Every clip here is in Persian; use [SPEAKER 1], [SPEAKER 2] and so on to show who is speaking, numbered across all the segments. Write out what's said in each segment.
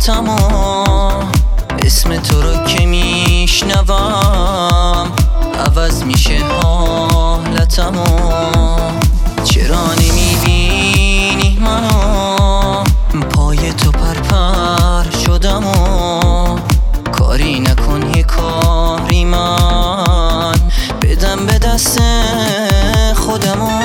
[SPEAKER 1] حالتمو اسم تو رو که میشنوم عوض میشه حالتمو. چرا نمیبینی منو پای تو پرپر شدم و کاری نکن یه کاری من بدم به دست خودمو.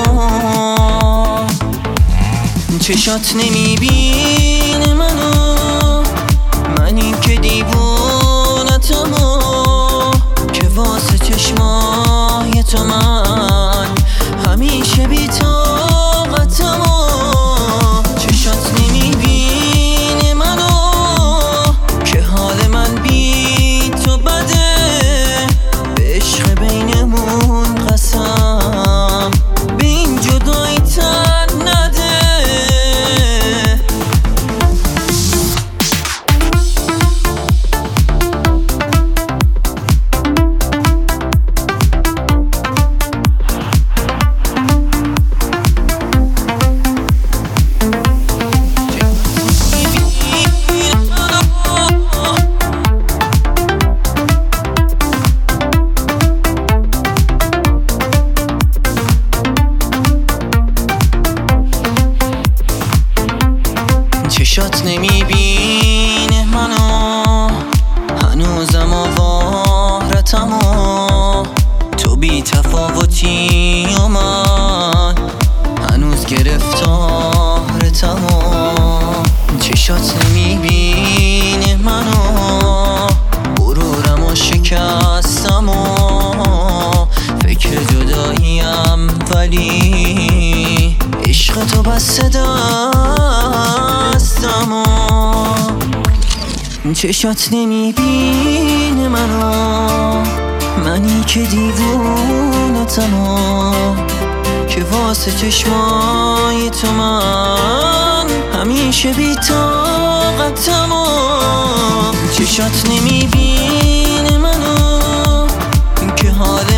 [SPEAKER 1] چشات نمیبینه منو منی که دیوونتمو که واسه چشمای تو من همیشه بی طاقتمو. چشات نمیبینه منو که حال من بی تو بده به عشق بینمون قسم به این جدایی تن نده. چشات نمیبینه منو هنوزم آوارتمو تو بی تفاوتی و من هنوز گرفتارتمو. چشات نمیبینه منو غرورم و شکستم و فکر جداییم ولی عشق تو بسته دستمو. چشات نمیبینه منو منی که دیوونتمو که واسه چشمای تو من همیشه بی طاقتمو. چشات نمیبینه منو که حال